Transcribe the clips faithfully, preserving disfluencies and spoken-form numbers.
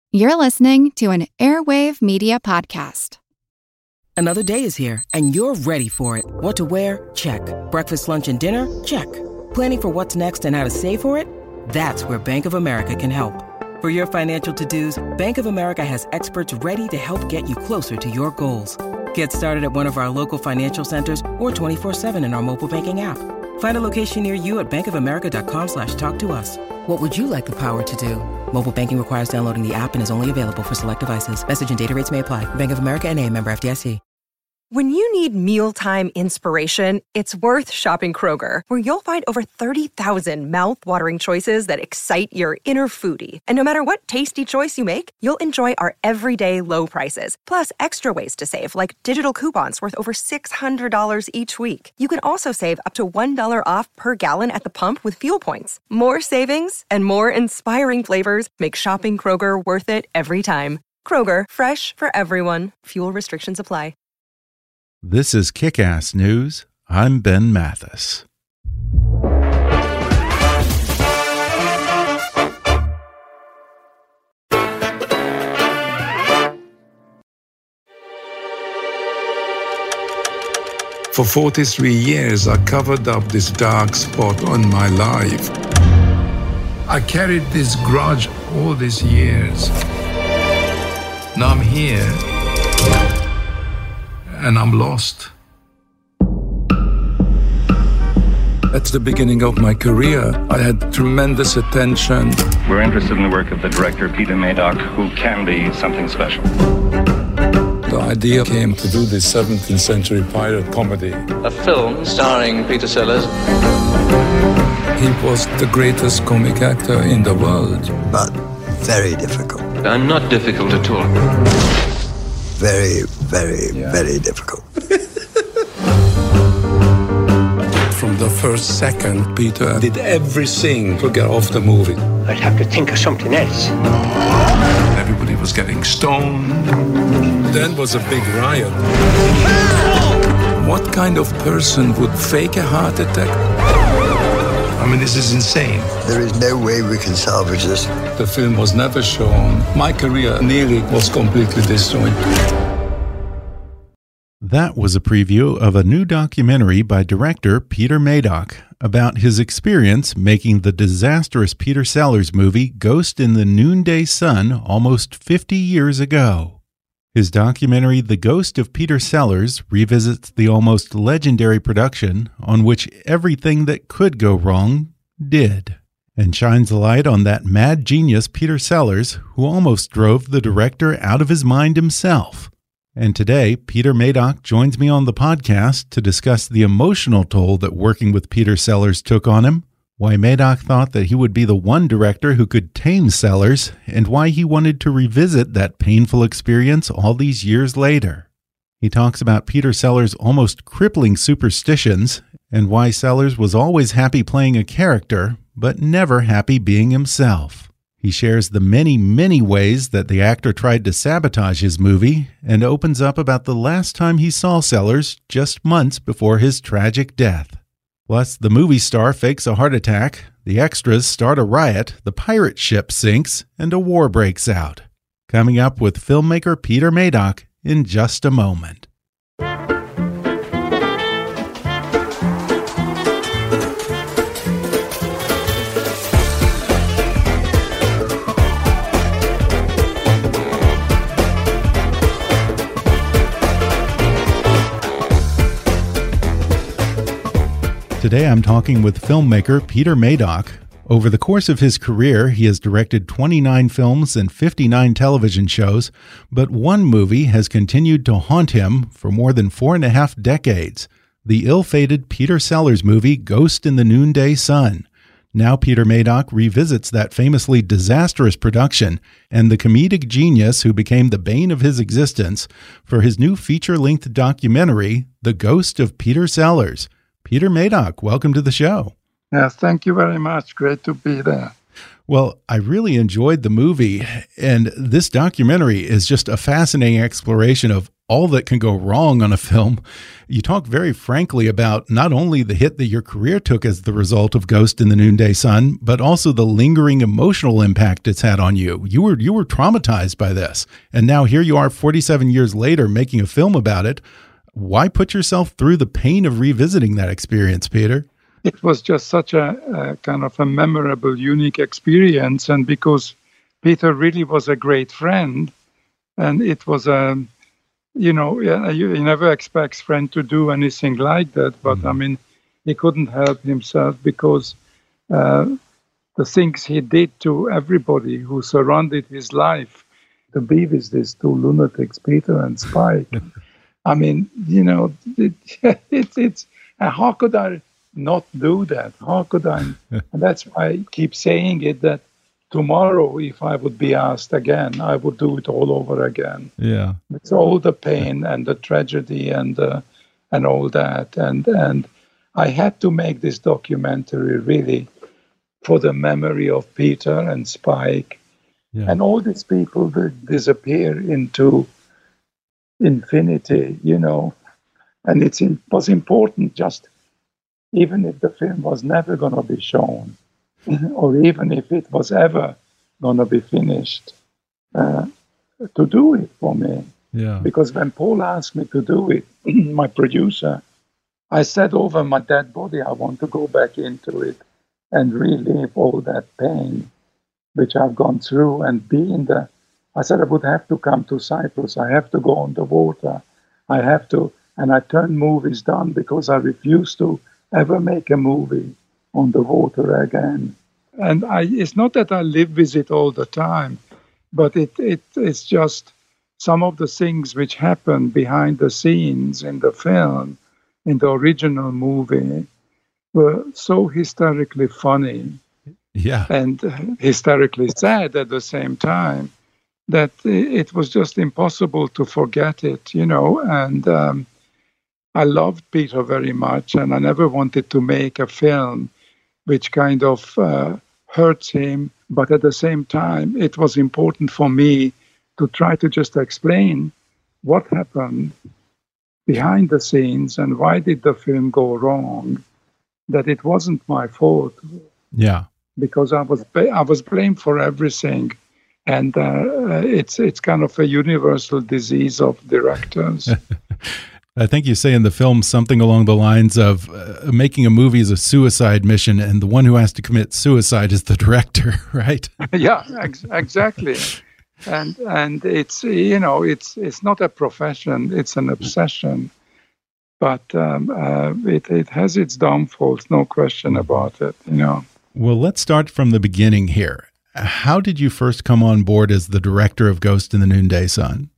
You're listening to an Airwave Media Podcast. Another day is here, and you're ready for it. What to wear? Check. Breakfast, lunch, and dinner? Check. Planning for what's next and how to save for it? That's where Bank of America can help. For your financial to-dos, Bank of America has experts ready to help get you closer to your goals. Get started at one of our local financial centers or twenty-four seven in our mobile banking app. Find a location near you at bankofamerica.com slash talk to us. What would you like the power to do? Mobile banking requires downloading the app and is only available for select devices. Message and data rates may apply. Bank of America N A, member F D I C. When you need mealtime inspiration, it's worth shopping Kroger, where you'll find over thirty thousand mouth-watering choices that excite your inner foodie. And no matter what tasty choice you make, you'll enjoy our everyday low prices, plus extra ways to save, like digital coupons worth over six hundred dollars each week. You can also save up to one dollar off per gallon at the pump with fuel points. More savings and more inspiring flavors make shopping Kroger worth it every time. Kroger, fresh for everyone. Fuel restrictions apply. This is Kick-Ass News. I'm Ben Mathis. For forty-three years, I covered up this dark spot on my life. I carried this grudge all these years. Now I'm here. And I'm lost. At the beginning of my career, I had tremendous attention. We're interested in the work of the director, Peter Madoc, who can be something special. The idea came to do this seventeenth century pirate comedy. A film starring Peter Sellers. He was the greatest comic actor in the world. But very difficult. I'm not difficult at all. Very, very, yeah. very difficult. From the first second, Peter did everything to get off the movie. I'd have to think of something else. Everybody was getting stoned. Then was a big riot. What kind of person would fake a heart attack? I mean, this is insane. There is no way we can salvage this. The film was never shown. My career nearly was completely destroyed. That was a preview of a new documentary by director Peter Madoc about his experience making the disastrous Peter Sellers movie Ghost in the Noonday Sun almost fifty years ago. His documentary, The Ghost of Peter Sellers, revisits the almost legendary production on which everything that could go wrong did, and shines a light on that mad genius Peter Sellers, who almost drove the director out of his mind himself. And today, Peter Madoc joins me on the podcast to discuss the emotional toll that working with Peter Sellers took on him, why Madoc thought that he would be the one director who could tame Sellers, and why he wanted to revisit that painful experience all these years later. He talks about Peter Sellers' almost crippling superstitions, and why Sellers was always happy playing a character, but never happy being himself. He shares the many, many ways that the actor tried to sabotage his movie, and opens up about the last time he saw Sellers just months before his tragic death. Plus, the movie star fakes a heart attack, the extras start a riot, the pirate ship sinks, and a war breaks out. Coming up with filmmaker Peter Madoc in just a moment. Today I'm talking with filmmaker Peter Madoc. Over the course of his career, he has directed twenty-nine films and fifty-nine television shows, but one movie has continued to haunt him for more than four and a half decades, the ill-fated Peter Sellers movie Ghost in the Noonday Sun. Now Peter Madoc revisits that famously disastrous production and the comedic genius who became the bane of his existence for his new feature-length documentary, The Ghost of Peter Sellers. Peter Madoc, welcome to the show. Yeah, thank you very much. Great to be there. Well, I really enjoyed the movie, and this documentary is just a fascinating exploration of all that can go wrong on a film. You talk very frankly about not only the hit that your career took as the result of Ghost in the Noonday Sun, but also the lingering emotional impact it's had on you. You were you were traumatized by this, and now here you are forty-seven years later making a film about it. Why put yourself through the pain of revisiting that experience, Peter? It was just such a, a kind of a memorable, unique experience, and because Peter really was a great friend, and it was a, you know, you, you never expect friend to do anything like that, but mm-hmm. I mean, he couldn't help himself because uh, the things he did to everybody who surrounded his life to be with these two lunatics, Peter and Spike. I mean, you know, it, it, it's, how could I not do that? How could I? And that's why I keep saying it, that tomorrow, if I would be asked again, I would do it all over again. Yeah. It's all the pain and the tragedy and uh, and all that. And, and I had to make this documentary really for the memory of Peter and Spike. Yeah. And all these people that disappear into infinity, you know. And it's, it was important, just even if the film was never going to be shown, or even if it was ever going to be finished, uh, to do it for me. Yeah. Because when Paul asked me to do it, my producer, I said over my dead body, I want to go back into it and relive all that pain which I've gone through and be in the... I said I would have to come to Cyprus. I have to go on the water. I have to... And I turned movies down because I refused to ever make a movie on the water again. And I, it's not that I live with it all the time, but it, it it's just some of the things which happen behind the scenes in the film, in the original movie, were so hysterically funny. Yeah. And hysterically sad at the same time, that it was just impossible to forget it, you know. And um, I loved Peter very much, and I never wanted to make a film which kind of uh, hurts him. But at the same time, it was important for me to try to just explain what happened behind the scenes and why did the film go wrong, that it wasn't my fault. Yeah. Because I was I was blamed for everything, and uh, it's it's kind of a universal disease of directors. I think you say in the film something along the lines of uh, making a movie is a suicide mission, and the one who has to commit suicide is the director, right? Yeah, ex exactly. And and it's you know it's it's not a profession; it's an obsession. But um, uh, it it has its downfalls, no question about it. You know. Well, let's start from the beginning here. How did you first come on board as the director of Ghost in the Noonday Sun?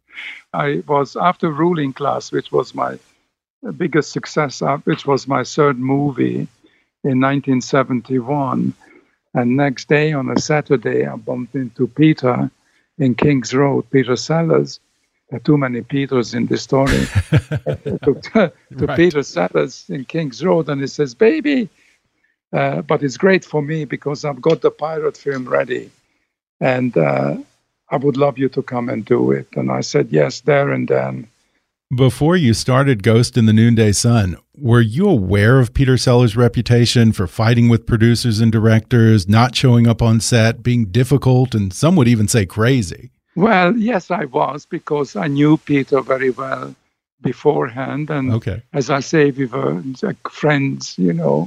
I was, after Ruling Class, which was my biggest success, which was my third movie in nineteen seventy-one. And next day, on a Saturday, I bumped into Peter in King's Road, Peter Sellers. There are too many Peters in this story. to to right. Peter Sellers in King's Road, and he says, "Baby, Uh, but it's great for me because I've got the pirate film ready, and uh, I would love you to come and do it." And I said yes there and then. Before you started Ghost in the Noonday Sun, were you aware of Peter Sellers' reputation for fighting with producers and directors, not showing up on set, being difficult, and some would even say crazy? Well, yes, I was, because I knew Peter very well beforehand. And okay. As I say, we were like friends, you know.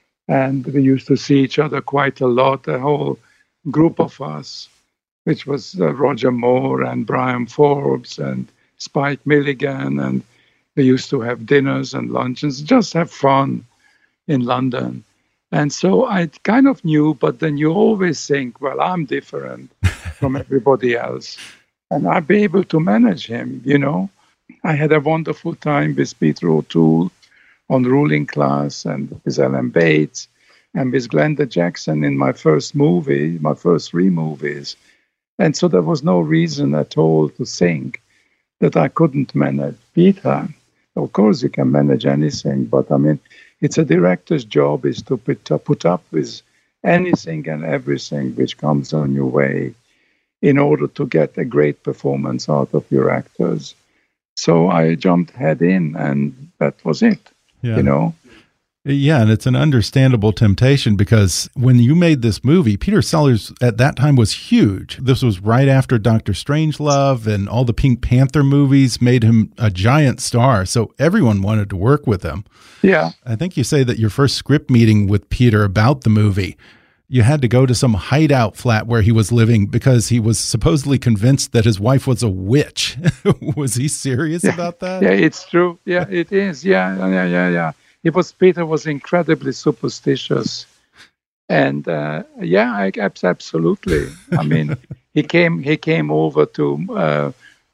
And we used to see each other quite a lot, a whole group of us, which was uh, Roger Moore and Brian Forbes and Spike Milligan. And we used to have dinners and luncheons, just have fun in London. And so I kind of knew, but then you always think, well, I'm different from everybody else. And I'd be able to manage him, you know. I had a wonderful time with Peter O'Toole on Ruling Class, and with Ellen Bates, and with Glenda Jackson in my first movie, my first three movies. And so there was no reason at all to think that I couldn't manage Peter. Of course, you can manage anything, but I mean, it's a director's job is to put, to put up with anything and everything which comes on your way in order to get a great performance out of your actors. So I jumped head in, and that was it, yeah. you know. Yeah, and it's an understandable temptation because when you made this movie, Peter Sellers at that time was huge. This was right after Doctor Strangelove, and all the Pink Panther movies made him a giant star. So everyone wanted to work with him. Yeah. I think you say that your first script meeting with Peter about the movie, you had to go to some hideout flat where he was living because he was supposedly convinced that his wife was a witch. Was he serious yeah. about that? Yeah, it's true. Yeah, it is. Yeah, yeah, yeah, yeah. It was Peter was incredibly superstitious, and uh, yeah, I, absolutely. I mean, he came he came over to uh,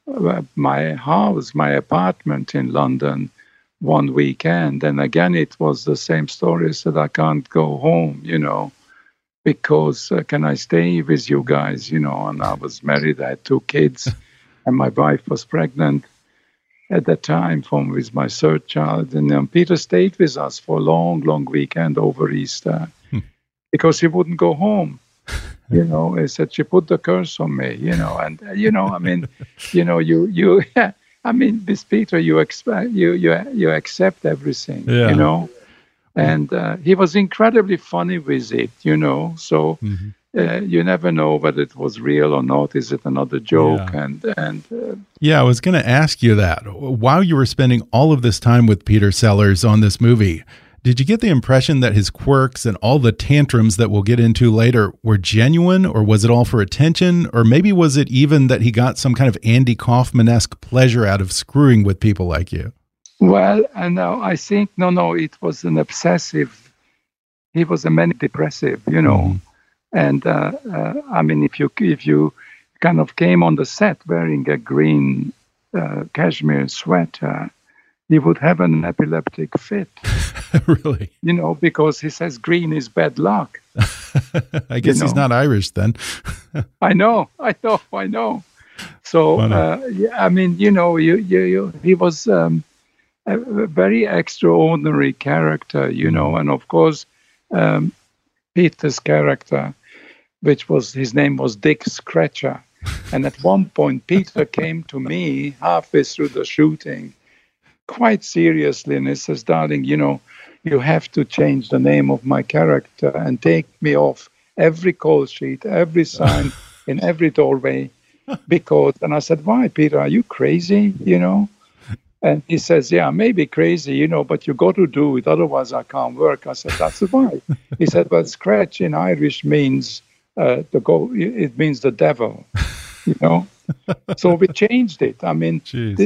my house, my apartment in London, one weekend, and again it was the same story. I said I can't go home, you know, because uh, can I stay with you guys, you know? And I was married, I had two kids, and my wife was pregnant at that time from with my third child. And um, Peter stayed with us for a long, long weekend over Easter hmm. because he wouldn't go home. You know, he said, she put the curse on me, you know, and, uh, you know, I mean, you know, you, you, I mean, with Peter, you expect, you, you, you accept everything, yeah. you know, and uh, he was incredibly funny with it, you know, so mm-hmm. Uh, you never know whether it was real or not. Is it another joke? Yeah. And and uh, yeah, I was going to ask you that. While you were spending all of this time with Peter Sellers on this movie, did you get the impression that his quirks and all the tantrums that we'll get into later were genuine, or was it all for attention? Or maybe was it even that he got some kind of Andy Kaufman-esque pleasure out of screwing with people like you? Well, and uh, I think, no, no, it was an obsessive, he was a manic depressive, you know. Mm. And uh, uh, I mean, if you if you kind of came on the set wearing a green uh, cashmere sweater, he would have an epileptic fit. Really? You know, because he says green is bad luck. I guess you know? He's not Irish then. I know, I know, I know. So uh, yeah, I mean, you know, you you, you he was um, a very extraordinary character, you know, and of course, um, Peter's character, which was, his name was Dick Scratcher. And at one point, Peter came to me halfway through the shooting, quite seriously, and he says, darling, you know, you have to change the name of my character and take me off every call sheet, every sign, in every doorway, because, and I said, why, Peter, are you crazy, you know? And he says, yeah, maybe crazy, you know, but you got to do it, otherwise I can't work. I said, that's why. He said, well, scratch in Irish means uh, the go. It means the devil, you know. So we changed it. I mean,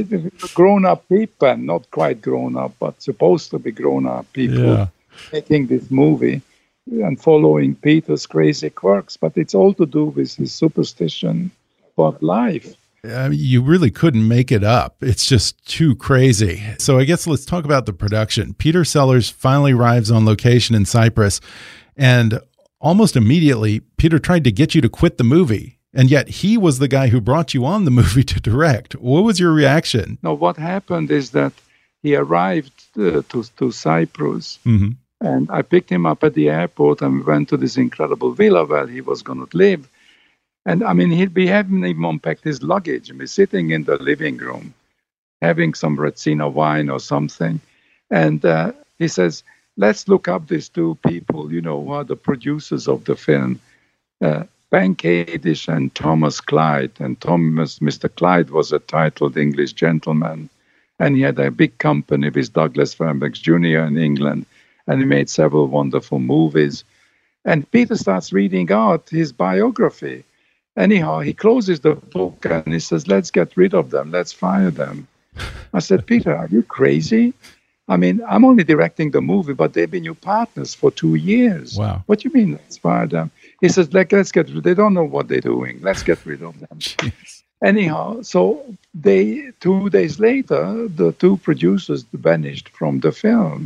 grown-up people, not quite grown-up, but supposed to be grown-up people, yeah. making this movie and following Peter's crazy quirks. But it's all to do with his superstition about life. I mean, you really couldn't make it up. It's just too crazy. So I guess let's talk about the production. Peter Sellers finally arrives on location in Cyprus, and almost immediately, Peter tried to get you to quit the movie. And yet he was the guy who brought you on the movie to direct. What was your reaction? No, what happened is that he arrived uh, to, to Cyprus, mm-hmm. and I picked him up at the airport, and we went to this incredible villa where he was going to live. And I mean, he'd be having even unpacked his luggage and be sitting in the living room, having some Retsina wine or something. And uh, he says, let's look up these two people, you know, who are the producers of the film, uh, Ben Kadish and Thomas Clyde. And Thomas, Mister Clyde was a titled English gentleman, and he had a big company with Douglas Fairbanks Junior in England, and he made several wonderful movies. And Peter starts reading out his biography. Anyhow, he closes the book and he says, let's get rid of them. Let's fire them. I said, Peter, are you crazy? I mean, I'm only directing the movie, but they've been your partners for two years. Wow. What do you mean, let's fire them? He says, like, let's get rid. They don't know what they're doing. Let's get rid of them. Jeez. Anyhow, so they two days later, the two producers vanished from the film.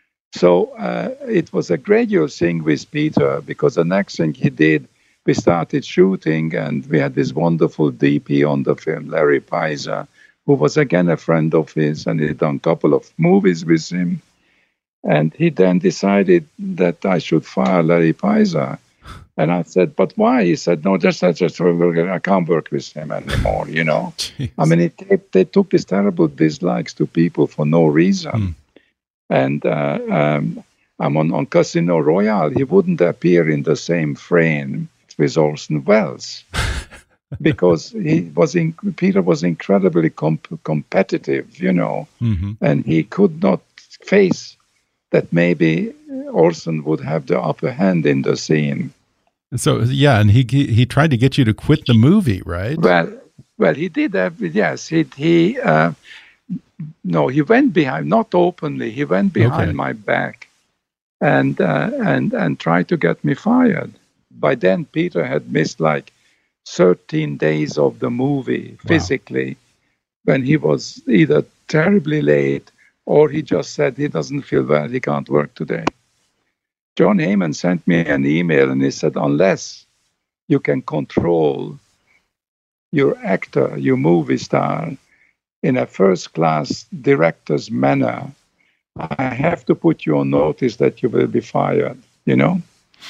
So uh, it was a gradual thing with Peter, because the next thing he did, we started shooting, and we had this wonderful D P on the film, Larry Pisa, who was again a friend of his, and he'd done a couple of movies with him. And he then decided that I should fire Larry Pisa. And I said, but why? He said, no, just, just, just I can't work with him anymore, you know. Jeez. I mean, it, they took these terrible dislikes to people for no reason. Mm. And uh, um, I'm on, on Casino Royale. He wouldn't appear in the same frame with Orson Welles because he was in, Peter was incredibly comp- competitive, you know, mm-hmm. and he could not face that maybe Orson would have the upper hand in the scene. So yeah, and he he tried to get you to quit the movie, right? Well, well, he did have, yes, he he uh, no, he went behind, not openly. He went behind Okay. my back, and uh, and and tried to get me fired. By then, Peter had missed like thirteen days of the movie physically, wow. when he was either terribly late or he just said he doesn't feel well, he can't work today. John Heyman sent me an email and he said, unless you can control your actor, your movie star, in a first-class director's manner, I have to put you on notice that you will be fired, you know?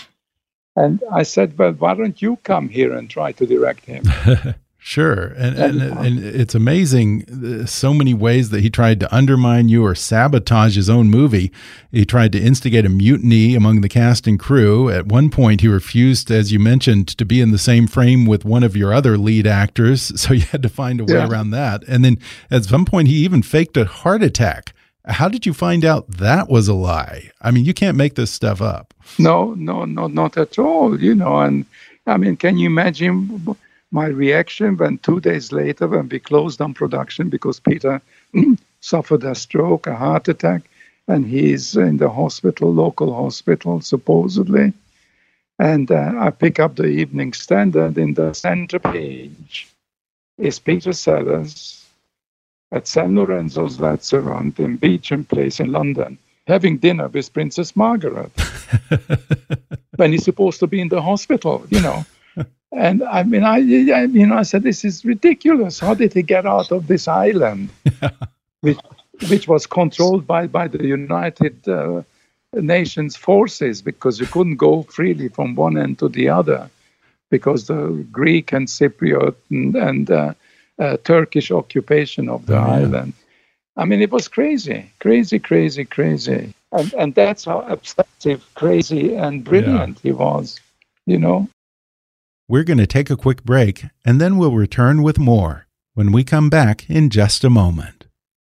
And I said, well, why don't you come here and try to direct him? Sure. And, and, and it's amazing, uh, so many ways that he tried to undermine you or sabotage his own movie. He tried to instigate a mutiny among the cast and crew. At one point, he refused, as you mentioned, to be in the same frame with one of your other lead actors. So you had to find a way yeah. around that. And then at some point, he even faked a heart attack. How did you find out that was a lie? I mean, you can't make this stuff up. No, no, no, not at all. You know, and I mean, can you imagine my reaction when two days later, when we closed down production because Peter suffered a stroke, a heart attack, and he's in the hospital, local hospital, supposedly. And uh, I pick up the Evening Standard. In the center page is Peter Sellers at San Lorenzo's restaurant in Beecham Place in London, having dinner with Princess Margaret when he's supposed to be in the hospital, you know. And I mean, I, I, you know, I said, this is ridiculous. How did he get out of this island, which, which was controlled by, by the United uh, Nations forces, because you couldn't go freely from one end to the other, because the Greek and Cypriot and, and uh, uh, Turkish occupation of the oh, yeah. island. I mean, it was crazy, crazy, crazy, crazy. And, and that's how obsessive, crazy, and brilliant yeah. he was, you know. We're going to take a quick break, and then we'll return with more when we come back in just a moment.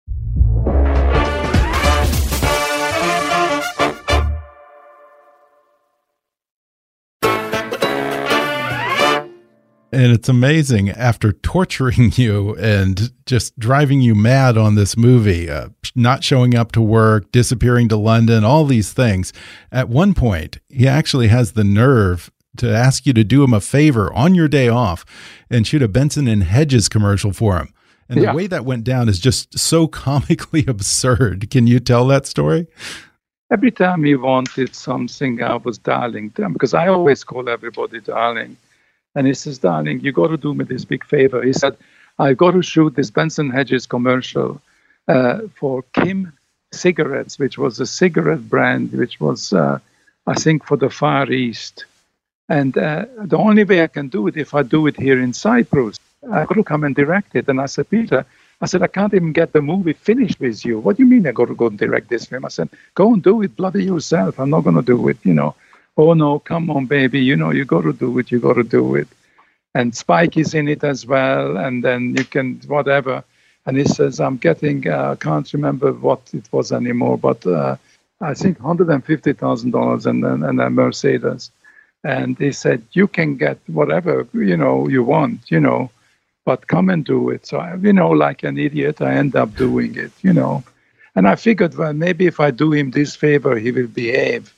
And it's amazing, after torturing you and just driving you mad on this movie, uh, not showing up to work, disappearing to London, all these things, at one point, he actually has the nerve to ask you to do him a favor on your day off and shoot a Benson and Hedges commercial for him. And yeah. the way that went down is just so comically absurd. Can you tell that story? Every time he wanted something, I was darling to him, because I always call everybody darling. And he says, darling, you got to do me this big favor. He said, I got to shoot this Benson Hedges commercial uh, for Kim Cigarettes, which was a cigarette brand, which was, uh, I think, for the Far East. And uh, the only way I can do it, if I do it here in Cyprus, I got to come and direct it. And I said, Peter, I said, I can't even get the movie finished with you. What do you mean I got to go and direct this film? I said, go and do it bloody yourself. I'm not going to do it, you know. Oh, no, come on, baby. You know, you got to do it. You got to do it. And Spike is in it as well. And then you can, whatever. And he says, I'm getting, uh, I can't remember what it was anymore, but uh, I think one hundred fifty thousand dollars and, and, and a Mercedes. And he said, you can get whatever, you know, you want, you know, but come and do it. So, I, you know, like an idiot, I end up doing it, you know. And I figured, well, maybe if I do him this favor, he will behave.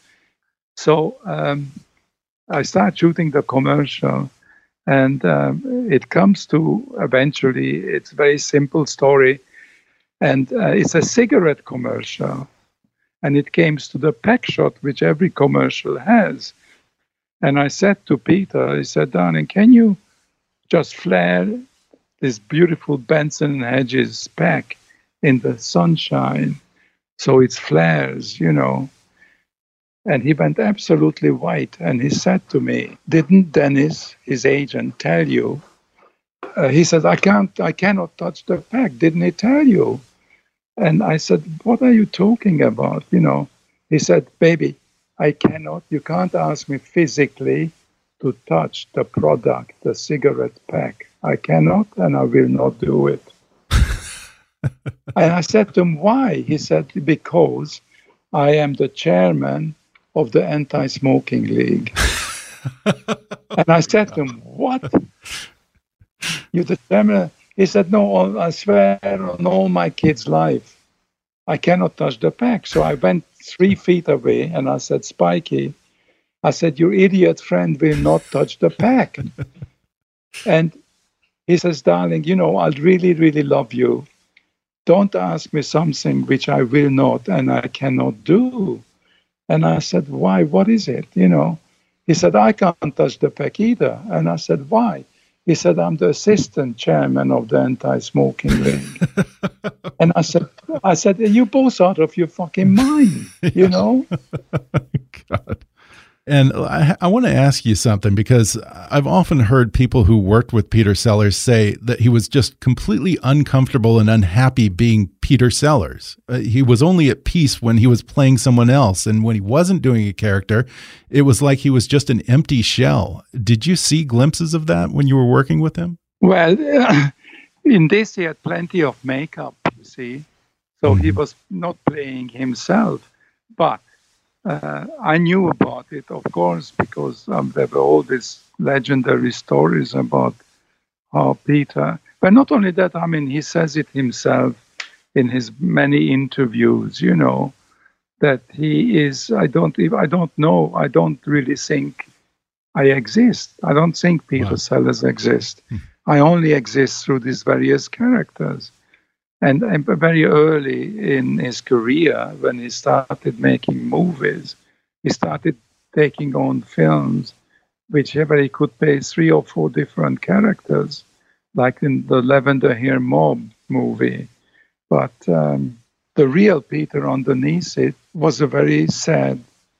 So um, I start shooting the commercial, and um, it comes to eventually, it's a very simple story. And uh, it's a cigarette commercial. And it comes to the pack shot, which every commercial has. And I said to Peter, I said, darling, can you just flare this beautiful Benson and Hedges pack in the sunshine so it flares, you know? And he went absolutely white. And he said to me, didn't Dennis, his agent, tell you? Uh, he said, I can't, I cannot touch the pack. Didn't he tell you? And I said, what are you talking about? You know, he said, baby, I cannot, you can't ask me physically to touch the product, the cigarette pack. I cannot, and I will not do it. And I said to him, why? He said, because I am the chairman of the Anti-Smoking League. And I said to him, what? You're the chairman? He said, no, I swear on all my kids' life, I cannot touch the pack. So I went three feet away and I said, Spikey, I said, your idiot friend will not touch the pack. And he says, darling, you know, I really, really love you. Don't ask me something which I will not and I cannot do. And I said, why? What is it? You know, he said, I can't touch the pack either. And I said, why? He said, I'm the assistant chairman of the Anti-Smoking League. And I said, I said, you both out of your fucking mind, you know? God. And I, I want to ask you something, because I've often heard people who worked with Peter Sellers say that he was just completely uncomfortable and unhappy being Peter Sellers. Uh, he was only at peace when he was playing someone else. And when he wasn't doing a character, it was like he was just an empty shell. Did you see glimpses of that when you were working with him? Well, uh, in this, he had plenty of makeup, you see. So mm-hmm. he was not playing himself. But Uh, I knew about it, of course, because um, there were all these legendary stories about how Peter, but not only that, I mean, he says it himself in his many interviews, you know, that he is, I don't, I don't know, I don't really think I exist. I don't think Peter wow. Sellers exists. Hmm. I only exist through these various characters. And, and very early in his career, when he started making movies, he started taking on films whichever he could play three or four different characters, like in the Lavender Hair Mob movie. But um, the real Peter underneath it was a very sad,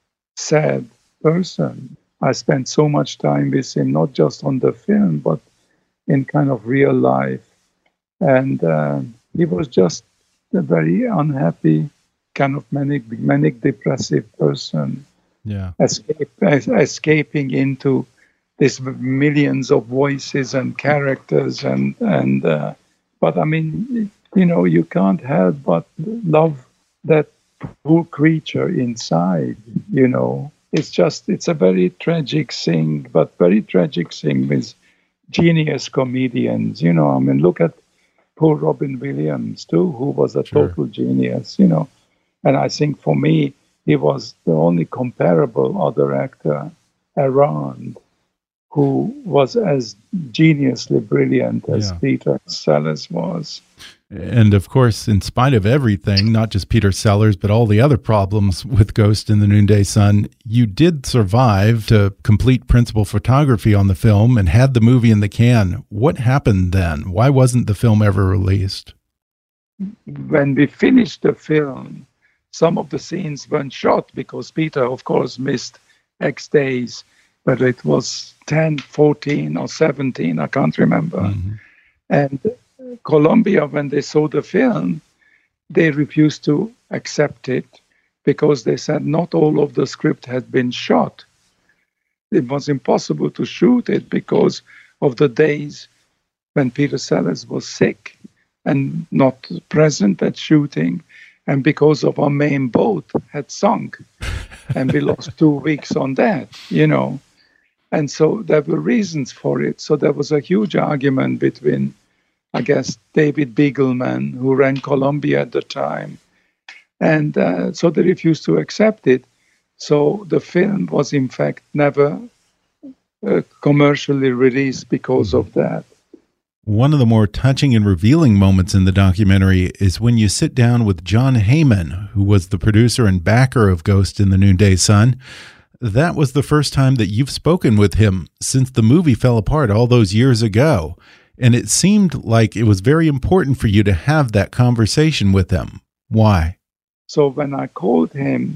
sad person. I spent so much time with him, not just on the film, but in kind of real life. And uh, he was just a very unhappy, kind of manic, manic depressive person. Yeah, Escape, es- escaping into these millions of voices and characters, and and. Uh, but I mean, you know, you can't help but love that poor creature inside. You know, it's just it's a very tragic thing, but very tragic thing with genius comedians. You know, I mean, look at poor Robin Williams, too, who was a sure. total genius, you know. And I think for me, he was the only comparable other actor around who was as geniusly brilliant as yeah. Peter Sellers was. And of course, in spite of everything, not just Peter Sellers, but all the other problems with Ghost in the Noonday Sun, you did survive to complete principal photography on the film and had the movie in the can. What happened then? Why wasn't the film ever released? When we finished the film, some of the scenes weren't shot because Peter, of course, missed X days, but it was ten, fourteen, or seventeen, I can't remember. Mm-hmm. And Columbia, when they saw the film, they refused to accept it because they said not all of the script had been shot. It was impossible to shoot it because of the days when Peter Sellers was sick and not present at shooting, and because of our main boat had sunk, and we lost two weeks on that, you know. And so there were reasons for it. So there was a huge argument between, I guess, David Beagleman, who ran Columbia at the time. And uh, so they refused to accept it. So the film was, in fact, never uh, commercially released because of that. One of the more touching and revealing moments in the documentary is when you sit down with John Heyman, who was the producer and backer of Ghost in the Noonday Sun. That was the first time that you've spoken with him since the movie fell apart all those years ago. And it seemed like it was very important for you to have that conversation with him. Why? So when I called him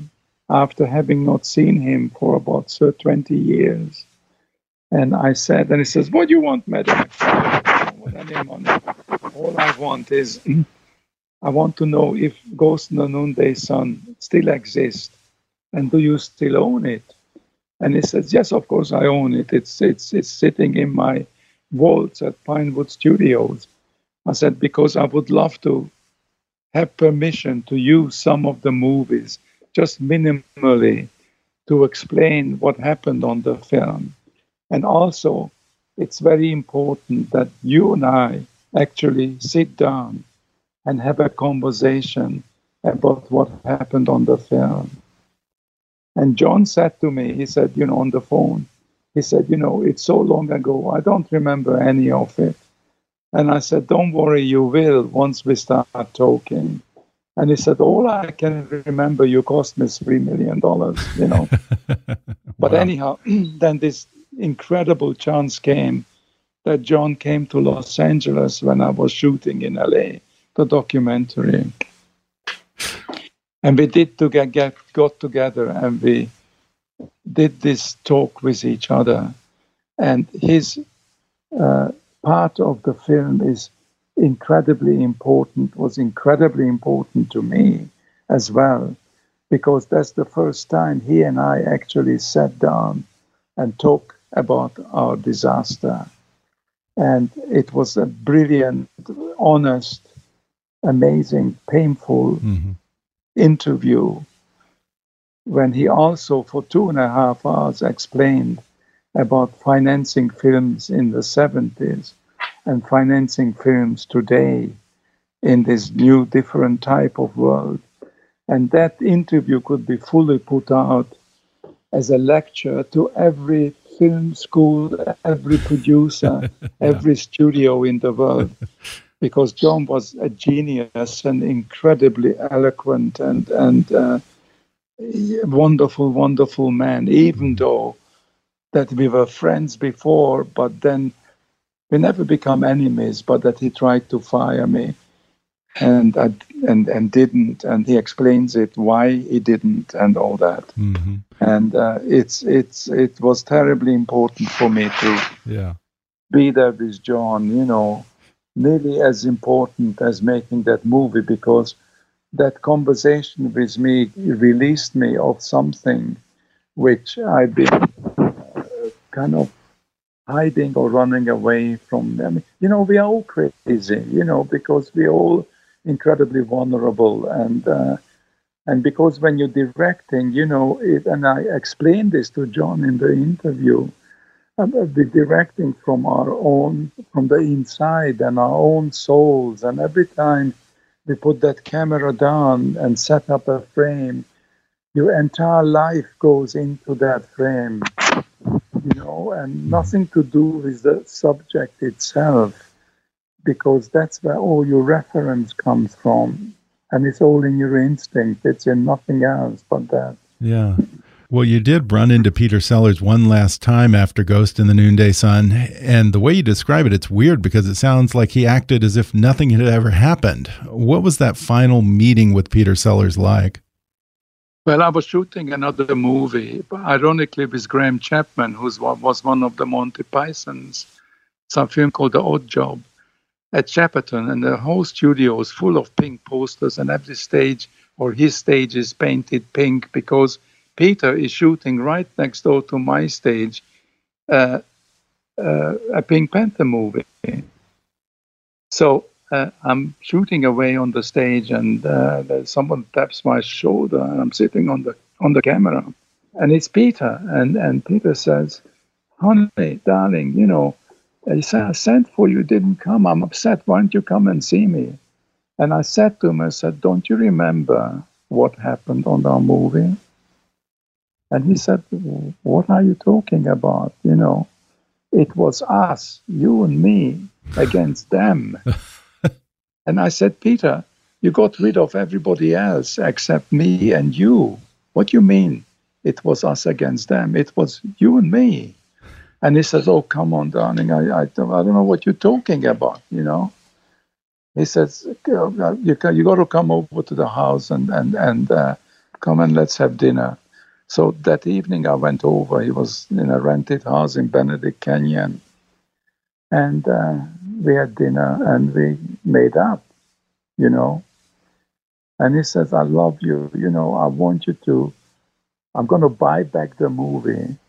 after having not seen him for about so twenty years. And I said, and he says, what do you want, madam? I don't want any money. All I want is, I want to know if Ghost in the Noonday Sun still exists, and do you still own it? And he says, yes, of course I own it. It's it's it's sitting in my vaults at Pinewood Studios. I said, because I would love to have permission to use some of the movies, just minimally, to explain what happened on the film. And also, it's very important that you and I actually sit down and have a conversation about what happened on the film. And John said to me, he said, you know, on the phone, he said, you know, it's so long ago, I don't remember any of it. And I said, don't worry, you will once we start talking. And he said, all I can remember, you cost me three million dollars, you know. But wow. Anyhow, then this incredible chance came that John came to Los Angeles when I was shooting in L A, the documentary. And we did to get, get got together and we did this talk with each other. And his uh, part of the film is incredibly important, was incredibly important to me as well, because that's the first time he and I actually sat down and talked about our disaster. And it was a brilliant, honest, amazing, painful mm-hmm. interview when he also for two and a half hours explained about financing films in the seventies and financing films today in this new different type of world. And that interview could be fully put out as a lecture to every film school, every producer, yeah. every studio in the world, because John was a genius and incredibly eloquent and, and uh, wonderful, wonderful man, even though that we were friends before, but then we never become enemies, but that he tried to fire me and I, and and didn't, and he explains it why he didn't and all that. Mm-hmm. And uh, it's it's it was terribly important for me to yeah. be there with John, you know, nearly as important as making that movie, because that conversation with me released me of something which I've been uh, kind of hiding or running away from. I mean, you know, we are all crazy, you know, because we're all incredibly vulnerable. And uh, and because when you're directing, you know, it, and I explained this to John in the interview, uh, the directing from our own, from the inside and our own souls. And every time we put that camera down and set up a frame, your entire life goes into that frame. You know, and nothing to do with the subject itself, because that's where all your reference comes from. And it's all in your instinct. It's in nothing else but that. Yeah. Well, you did run into Peter Sellers one last time after Ghost in the Noonday Sun. And the way you describe it, it's weird because it sounds like he acted as if nothing had ever happened. What was that final meeting with Peter Sellers like? Well, I was shooting another movie, ironically with Graham Chapman, who was one of the Monty Pythons. It's a film called The Odd Job at Shepperton, and the whole studio was full of pink posters, and every stage or his stage is painted pink because Peter is shooting right next door to my stage uh, uh, a Pink Panther movie. So Uh, I'm shooting away on the stage, and uh, someone taps my shoulder, and I'm sitting on the on the camera, and it's Peter, and, and Peter says, "Honey, darling, you know, I sent for you, didn't come. I'm upset. Why don't you come and see me?" And I said to him, I said, "Don't you remember what happened on our movie?" And he said, "What are you talking about? You know, it was us, you and me, against them." And I said, "Peter, you got rid of everybody else except me and you. What do you mean it was us against them? It was you and me." And he says, "Oh, come on, darling, I, I, don't, I don't know what you're talking about, you know." He says, you, you got to come over to the house and, and, and uh, come and let's have dinner. So that evening I went over. He was in a rented house in Benedict Canyon. And uh, we had dinner and we made up, you know. And he says, I love you, you know, I want you to, I'm going to buy back the movie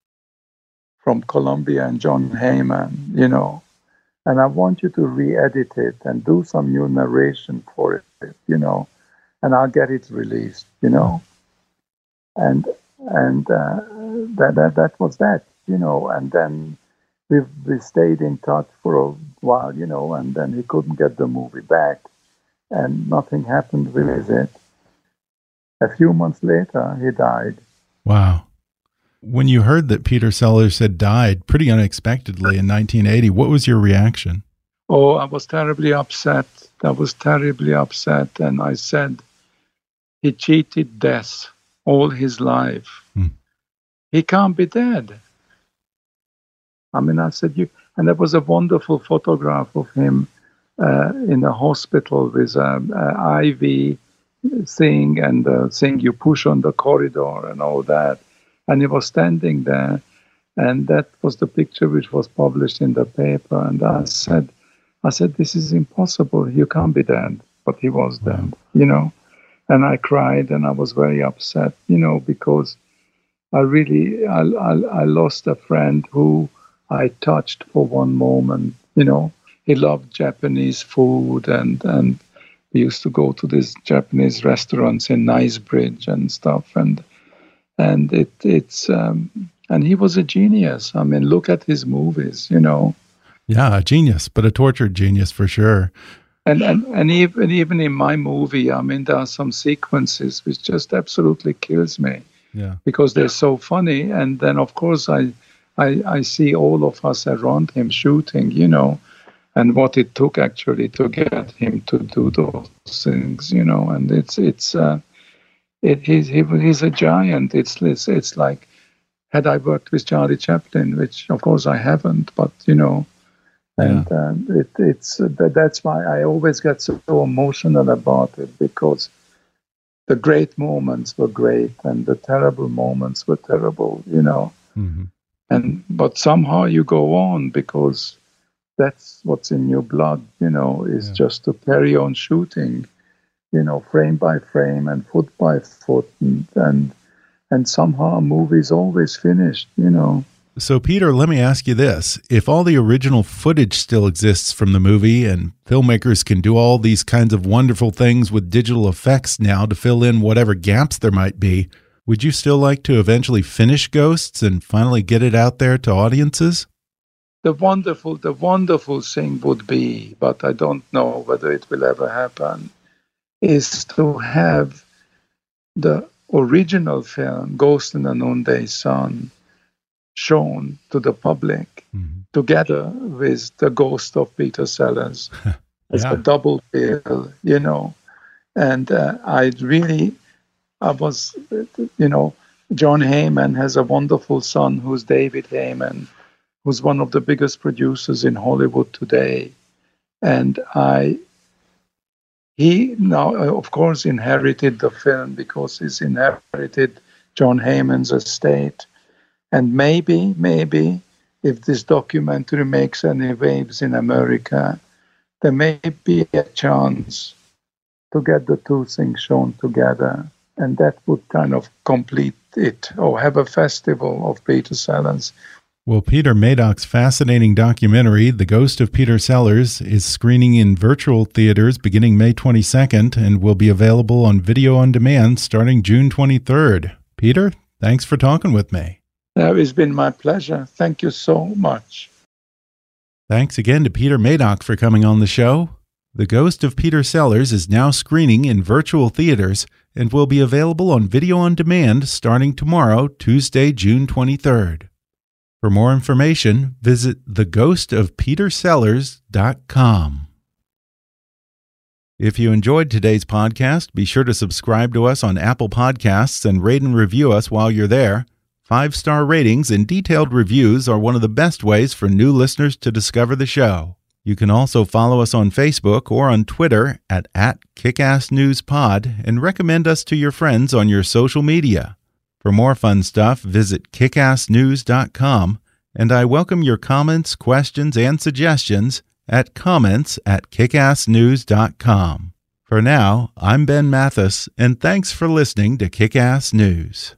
from Columbia and John Heyman, you know, and I want you to re-edit it and do some new narration for it, you know, and I'll get it released, you know. And and uh, that, that that was that, you know, and then we we stayed in touch for a while, you know, and then he couldn't get the movie back. And nothing happened with it. A few months later, he died. Wow. When you heard that Peter Sellers had died pretty unexpectedly in nineteen eighty, what was your reaction? Oh, I was terribly upset. I was terribly upset. And I said, he cheated death all his life. Hmm. He can't be dead. I mean, I said, you, and there was a wonderful photograph of him Uh, in a hospital with an I V thing and the thing you push on the corridor and all that. And he was standing there, and that was the picture which was published in the paper. And I said, I said, this is impossible. You can't be dead. But he was dead, you know. And I cried, and I was very upset, you know, because I really, I, I, I lost a friend who I touched for one moment, you know. He loved Japanese food, and, and we used to go to these Japanese restaurants in Nicebridge and stuff. And and it it's um, and he was a genius. I mean, look at his movies, you know. Yeah, a genius, but a tortured genius for sure. And and and even even in my movie, I mean, there are some sequences which just absolutely kills me. Yeah. Because they're so funny. And then of course I I I see all of us around him shooting, you know. And what it took actually to get him to do those things, you know, and it's it's uh, it he's he, he's a giant. It's, it's it's like, had I worked with Charlie Chaplin, which of course I haven't, but you know, and yeah. um, it it's uh, that's why I always get so emotional about it, because the great moments were great and the terrible moments were terrible, you know, mm-hmm. and but somehow you go on because that's what's in your blood, you know, is yeah. just to carry on shooting, you know, frame by frame and foot by foot. And, and, and somehow a movie is always finished, you know. So, Peter, let me ask you this. If all the original footage still exists from the movie and filmmakers can do all these kinds of wonderful things with digital effects now to fill in whatever gaps there might be, would you still like to eventually finish Ghosts and finally get it out there to audiences? The wonderful, the wonderful thing would be, but I don't know whether it will ever happen, is to have the original film, Ghost in the Noonday Sun, shown to the public mm-hmm. together with The Ghost of Peter Sellers. It's yeah. a double bill, you know. And uh, I really, I was, you know, John Heyman has a wonderful son who's David Heyman, who's one of the biggest producers in Hollywood today. And I, he now, of course, inherited the film because he's inherited John Heyman's estate. And maybe, maybe, if this documentary makes any waves in America, there may be a chance to get the two things shown together. And that would kind of complete it, or have a festival of Peter Sellers. Well, Peter Madock's fascinating documentary, The Ghost of Peter Sellers, is screening in virtual theaters beginning May twenty-second and will be available on video on demand starting June twenty-third. Peter, thanks for talking with me. It's been my pleasure. Thank you so much. Thanks again to Peter Madock for coming on the show. The Ghost of Peter Sellers is now screening in virtual theaters and will be available on video on demand starting tomorrow, Tuesday, June twenty-third. For more information, visit the ghost of peter sellers dot com. If you enjoyed today's podcast, be sure to subscribe to us on Apple Podcasts and rate and review us while you're there. Five-star ratings and detailed reviews are one of the best ways for new listeners to discover the show. You can also follow us on Facebook or on Twitter at, at KickassNewsPod and recommend us to your friends on your social media. For more fun stuff, visit kick ass news dot com, and I welcome your comments, questions, and suggestions at comments at kick ass news dot com. For now, I'm Ben Mathis, and thanks for listening to Kick-Ass News.